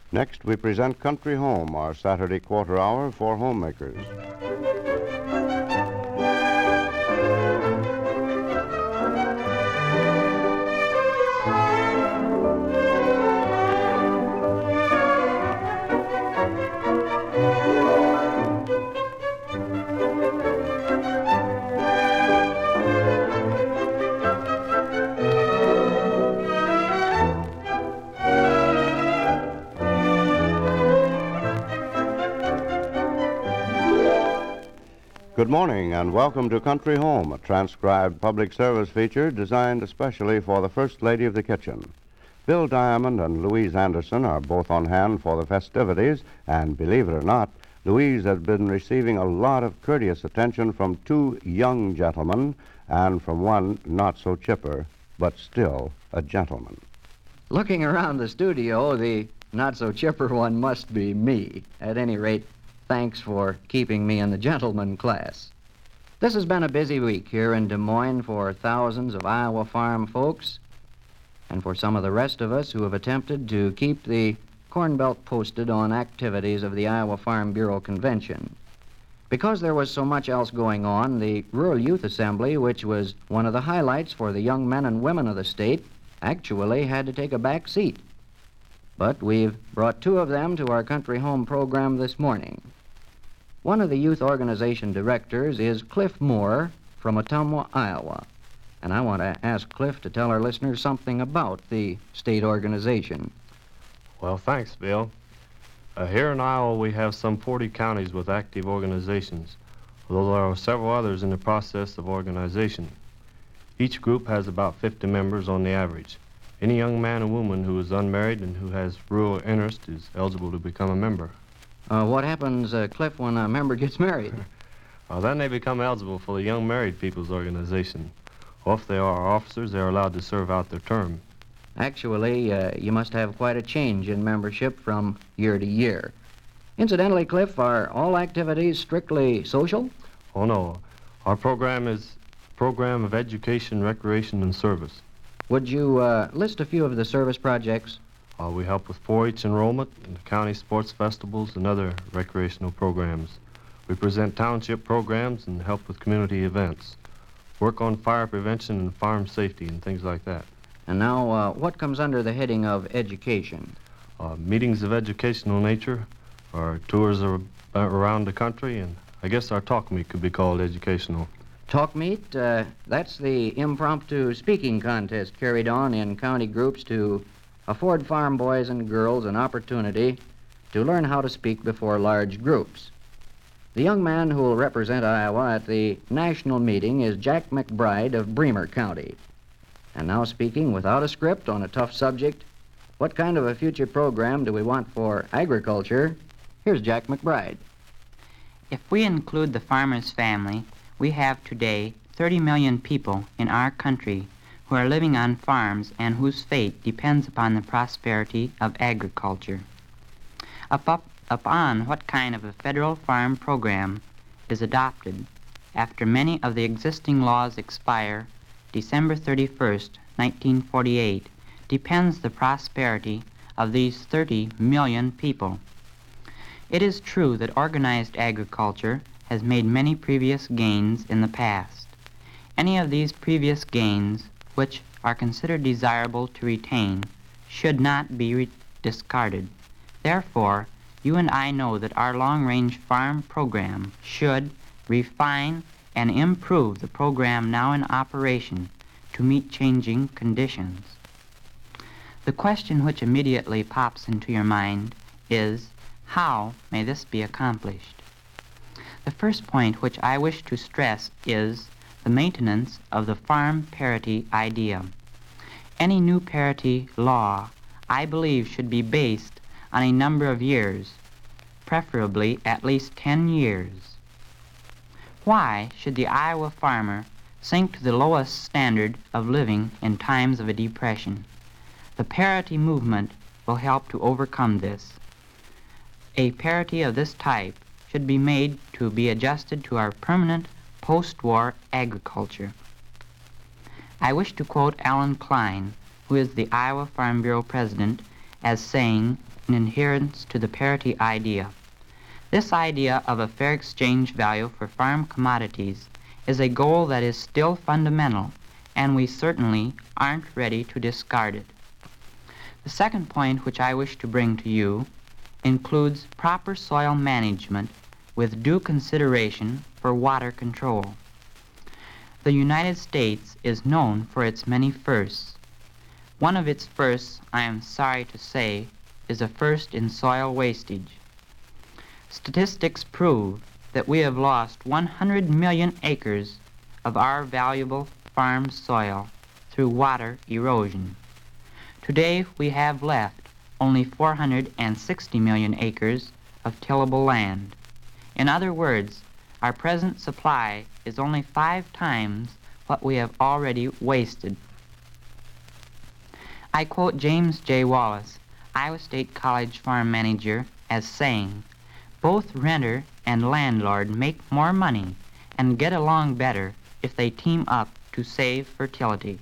Next, we present Country Home, our Saturday quarter hour for homemakers. Good morning and welcome to Country Home, a transcribed public service feature designed especially for the First Lady of the Kitchen. Bill Diamond and Louise Anderson are both on hand for the festivities, and believe it or not, Louise has been receiving a lot of courteous attention from two young gentlemen and from one not so chipper, but still a gentleman. Looking around the studio, the not-so-chipper one must be me. At any rate, thanks for keeping me in the gentleman class. This has been a busy week here in Des Moines for thousands of Iowa farm folks and for some of the rest of us who have attempted to keep the Corn Belt posted on activities of the Iowa Farm Bureau Convention. Because there was so much else going on, the Rural Youth Assembly, which was one of the highlights for the young men and women of the state, actually had to take a back seat. But we've brought two of them to our Country Home program this morning. One of the youth organization directors is Cliff Moore from Ottumwa, Iowa. And I want to ask Cliff to tell our listeners something about the state organization. Well, thanks, Bill. Here in Iowa, we have some 40 counties with active organizations, although there are several others in the process of organization. Each group has about 50 members on the average. Any young man or woman who is unmarried and who has rural interest is eligible to become a member. What happens, Cliff, when a member gets married? Then they become eligible for the Young Married People's Organization. Or if they are officers, they are allowed to serve out their term. Actually, you must have quite a change in membership from year to year. Incidentally, Cliff, are all activities strictly social? Oh, no. Our program is a program of education, recreation, and service. Would you list a few of the service projects? We help with 4-H enrollment, and county sports festivals, and other recreational programs. We present township programs and help with community events. Work on fire prevention and farm safety and things like that. And now, what comes under the heading of education? Meetings of educational nature, our tours around the country, and I guess our talk meet could be called educational. Talk meet? That's the impromptu speaking contest carried on in county groups to afford farm boys and girls an opportunity to learn how to speak before large groups. The young man who will represent Iowa at the national meeting is Jack McBride of Bremer County. And now, speaking without a script on a tough subject, what kind of a future program do we want for agriculture? Here's Jack McBride. If we include the farmer's family, we have today 30 million people in our country who are living on farms and whose fate depends upon the prosperity of agriculture. Upon what kind of a federal farm program is adopted after many of the existing laws expire December 31st, 1948, depends the prosperity of these 30 million people. It is true that organized agriculture has made many previous gains in the past. Any of these previous gains which are considered desirable to retain should not be discarded. Therefore, you and I know that our long-range farm program should refine and improve the program now in operation to meet changing conditions. The question which immediately pops into your mind is, how may this be accomplished? The first point which I wish to stress is the maintenance of the farm parity idea. Any new parity law, I believe, should be based on a number of years, preferably at least 10 years. Why should the Iowa farmer sink to the lowest standard of living in times of a depression? The parity movement will help to overcome this. A parity of this type should be made to be adjusted to our permanent post-war agriculture. I wish to quote Alan Klein, who is the Iowa Farm Bureau president, as saying, in adherence to the parity idea. This idea of a fair exchange value for farm commodities is a goal that is still fundamental, and we certainly aren't ready to discard it. The second point which I wish to bring to you includes proper soil management with due consideration for water control. The United States is known for its many firsts. One of its firsts, I am sorry to say, is a first in soil wastage. Statistics prove that we have lost 100 million acres of our valuable farm soil through water erosion. Today we have left only 460 million acres of tillable land. In other words, our present supply is only 5 times what we have already wasted. I quote James J. Wallace, Iowa State College farm manager, as saying, "Both renter and landlord make more money and get along better if they team up to save fertility."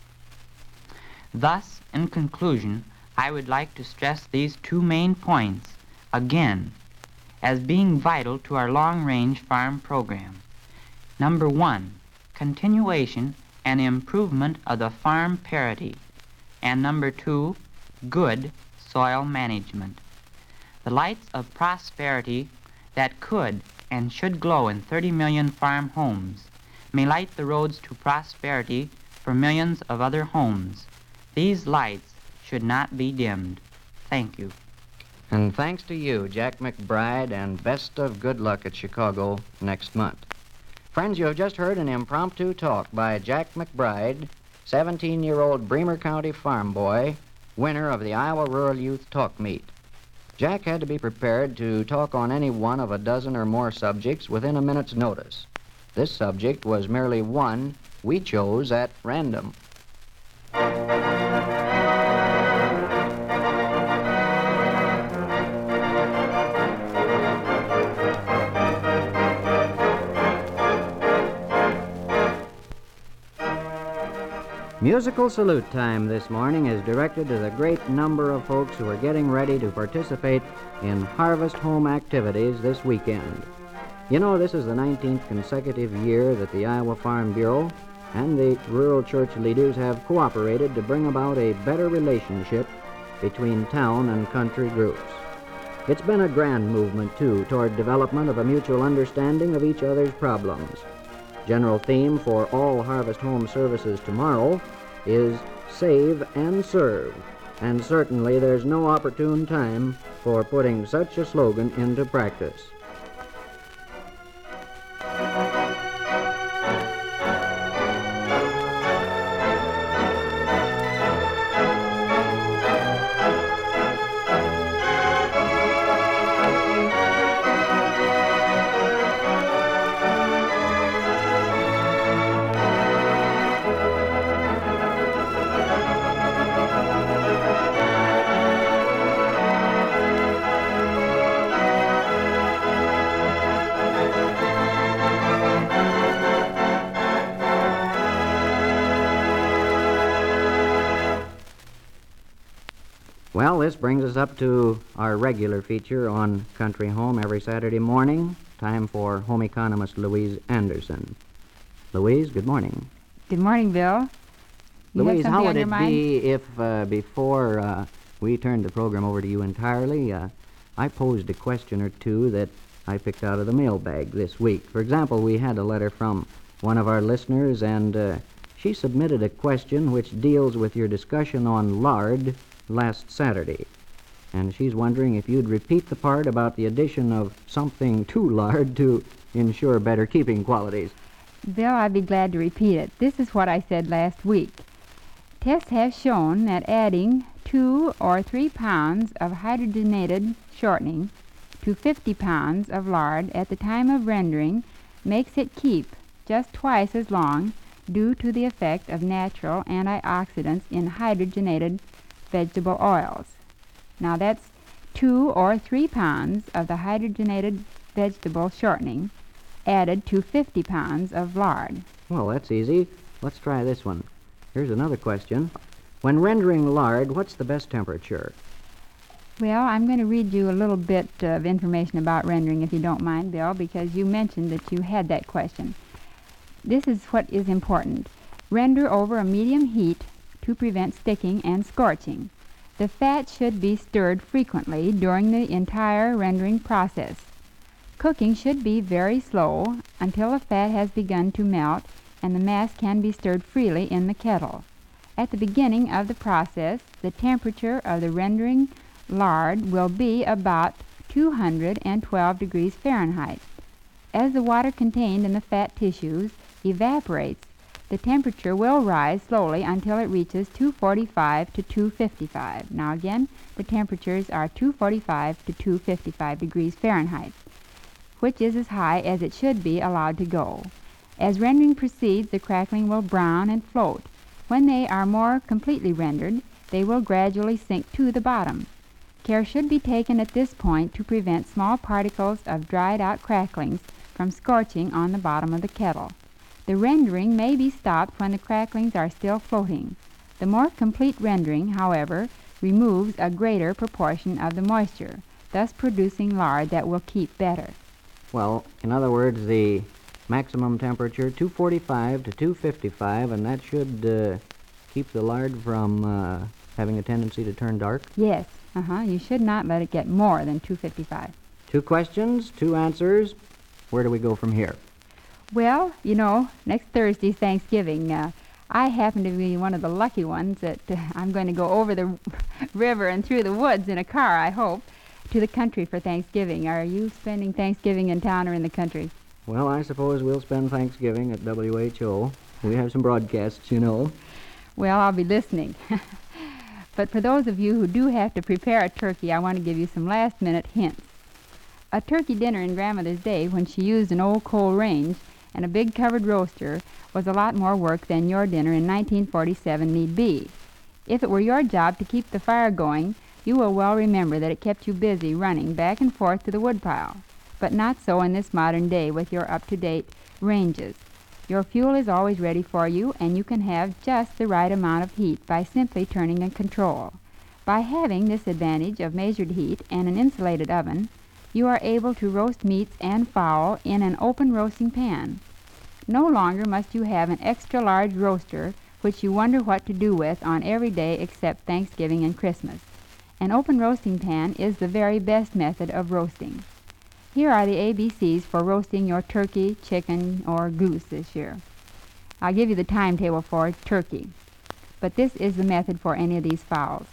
Thus, in conclusion, I would like to stress these 2 main points again as being vital to our long-range farm program. Number 1, continuation and improvement of the farm parity. And number 2, good soil management. The lights of prosperity that could and should glow in 30 million farm homes may light the roads to prosperity for millions of other homes. These lights should not be dimmed. Thank you. And thanks to you, Jack McBride, and best of good luck at Chicago next month. Friends, you have just heard an impromptu talk by Jack McBride, 17-year-old Bremer County farm boy, winner of the Iowa Rural Youth Talk Meet. Jack had to be prepared to talk on any one of a dozen or more subjects within a minute's notice. This subject was merely one we chose at random. Musical salute time this morning is directed to the great number of folks who are getting ready to participate in harvest home activities this weekend. You know, this is the 19th consecutive year that the Iowa Farm Bureau and the rural church leaders have cooperated to bring about a better relationship between town and country groups. It's been a grand movement, too, toward development of a mutual understanding of each other's problems. General theme for all harvest home services tomorrow is Save and Serve, and certainly there's no opportune time for putting such a slogan into practice. Well, this brings us up to our regular feature on Country Home every Saturday morning. Time for home economist Louise Anderson. Louise, good morning. Good morning, Bill. You Louise, have how something would on your it mind? be if before we turned the program over to you entirely, I posed a question or two that I picked out of the mailbag this week? For example, we had a letter from one of our listeners, and she submitted a question which deals with your discussion on lard last Saturday. And she's wondering if you'd repeat the part about the addition of something to lard to ensure better keeping qualities. Bill, I'd be glad to repeat it. This is what I said last week. Tests have shown that adding 2 or 3 pounds of hydrogenated shortening to 50 pounds of lard at the time of rendering makes it keep just twice as long due to the effect of natural antioxidants in hydrogenated vegetable oils. Now that's 2 or 3 pounds of the hydrogenated vegetable shortening added to 50 pounds of lard. Well, that's easy. Let's try this one. Here's another question. When rendering lard, what's the best temperature? Well, I'm going to read you a little bit of information about rendering, if you don't mind, Bill, because you mentioned that you had that question. This is what is important. Render over a medium heat to prevent sticking and scorching. The fat should be stirred frequently during the entire rendering process. Cooking should be very slow until the fat has begun to melt and the mass can be stirred freely in the kettle. At the beginning of the process, the temperature of the rendering lard will be about 212 degrees Fahrenheit. As the water contained in the fat tissues evaporates, the temperature will rise slowly until it reaches 245 to 255. Now again, the temperatures are 245 to 255 degrees Fahrenheit, which is as high as it should be allowed to go. As rendering proceeds, the crackling will brown and float. When they are more completely rendered, they will gradually sink to the bottom. Care should be taken at this point to prevent small particles of dried-out cracklings from scorching on the bottom of the kettle. The rendering may be stopped when the cracklings are still floating. The more complete rendering, however, removes a greater proportion of the moisture, thus producing lard that will keep better. Well, in other words, the maximum temperature, 245 to 255, and that should keep the lard from having a tendency to turn dark? Yes, you should not let it get more than 255. 2 questions, 2 answers. Where do we go from here? Well, you know, next Thursday's Thanksgiving. I happen to be one of the lucky ones that I'm going to go over the river and through the woods in a car, I hope, to the country for Thanksgiving. Are you spending Thanksgiving in town or in the country? Well, I suppose we'll spend Thanksgiving at WHO. We have some broadcasts, you know. Well, I'll be listening. But for those of you who do have to prepare a turkey, I want to give you some last-minute hints. A turkey dinner in Grandmother's day, when she used an old coal range and a big covered roaster, was a lot more work than your dinner in 1947 need be. If it were your job to keep the fire going, you will well remember that it kept you busy running back and forth to the woodpile. But not so in this modern day with your up-to-date ranges. Your fuel is always ready for you, and you can have just the right amount of heat by simply turning a control. By having this advantage of measured heat and an insulated oven, you are able to roast meats and fowl in an open roasting pan. No longer must you have an extra large roaster which you wonder what to do with on every day except Thanksgiving and Christmas. An open roasting pan is the very best method of roasting. Here are the ABCs for roasting your turkey, chicken, or goose this year. I'll give you the timetable for turkey, but this is the method for any of these fowls.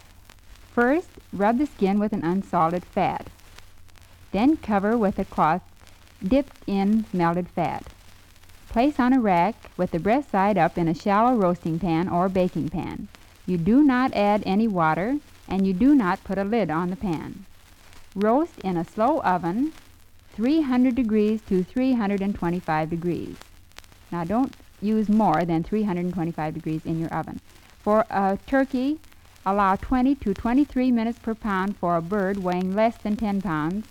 First, rub the skin with an unsalted fat. Then cover with a cloth dipped in melted fat. Place on a rack with the breast side up in a shallow roasting pan or baking pan. You do not add any water, and you do not put a lid on the pan. Roast in a slow oven, 300 degrees to 325 degrees. Now don't use more than 325 degrees in your oven. For a turkey, allow 20 to 23 minutes per pound for a bird weighing less than 10 pounds,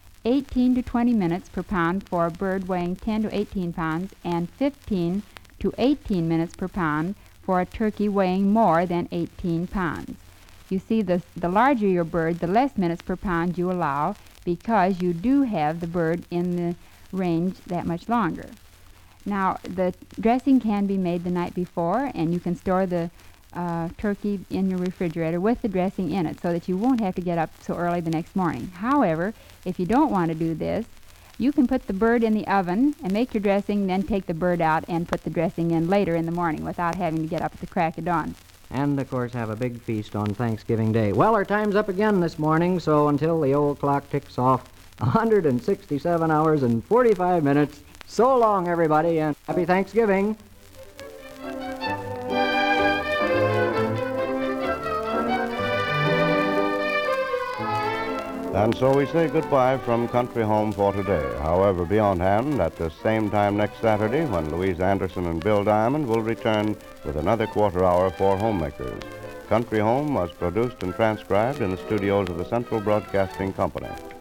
18 to 20 minutes per pound for a bird weighing 10 to 18 pounds, and 15 to 18 minutes per pound for a turkey weighing more than 18 pounds. You see, the larger your bird, the less minutes per pound you allow, because you do have the bird in the range that much longer. Now, the dressing can be made the night before, and you can store the turkey in your refrigerator with the dressing in it so that you won't have to get up so early the next morning. However, if you don't want to do this, you can put the bird in the oven and make your dressing, then take the bird out and put the dressing in later in the morning without having to get up at the crack of dawn. And, of course, have a big feast on Thanksgiving Day. Well, our time's up again this morning, so until the old clock ticks off 167 hours and 45 minutes, so long, everybody, and happy Thanksgiving. And so we say goodbye from Country Home for today. However, be on hand at the same time next Saturday when Louise Anderson and Bill Diamond will return with another quarter hour for homemakers. Country Home was produced and transcribed in the studios of the Central Broadcasting Company.